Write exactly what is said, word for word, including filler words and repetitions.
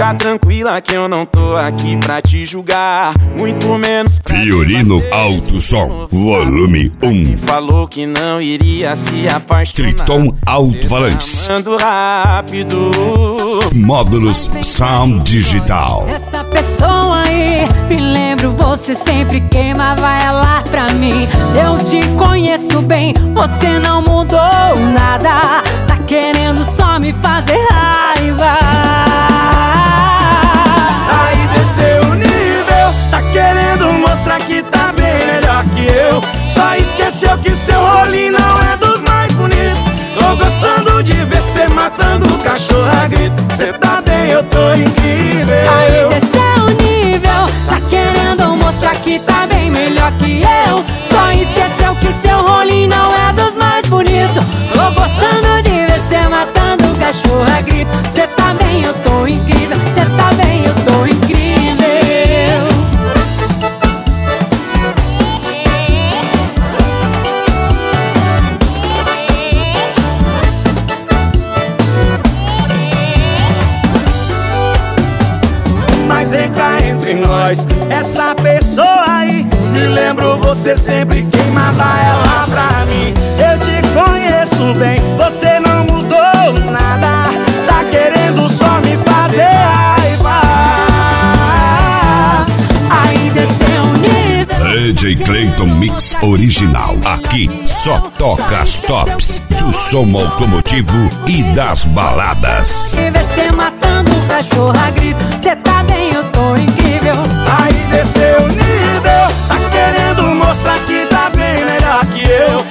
Fica tranquila que eu não tô aqui pra te julgar, muito menos pra Fiorino Alto Som, volume um. Falou que não iria se apaixonar. Triton Alto Falantes. Ando rápido. Módulos Sound Digital. Essa pessoa aí, me lembro, você sempre queima, vai lá pra mim. Eu te conheço bem, você não mudou nada. Tá querendo só me fazer raiva. Aí desceu o nível, tá querendo mostrar que tá bem melhor que eu. Só esqueceu que seu rolinho não é dos mais bonitos. Tô gostando de ver cê matando o cachorro a grito. Cê tá bem, eu tô incrível. Aí desceu o nível, tá querendo mostrar que tá bem melhor que eu. Só esqueceu que seu rolinho não é dos mais bonitos. Tô gostando de ver cê matando o cachorro a grito. Cê tá bem, eu tô incrível. Cê tá bem, eu tô incrível. Mas vem cá entre nós, essa pessoa aí, me lembro, você sempre queimava ela pra mim. Eu te conheço bem, você não mudou nada. Tá querendo só me fazer raiva. Aí desceu o nível. D J Clayton Mix Original. Aqui só toca as tops do som automotivo e das baladas. E ver cê matando o cachorro a grito. Cê tá bem, eu tô incrível. Aí desceu o nível, tá querendo mostrar que tá bem melhor que eu.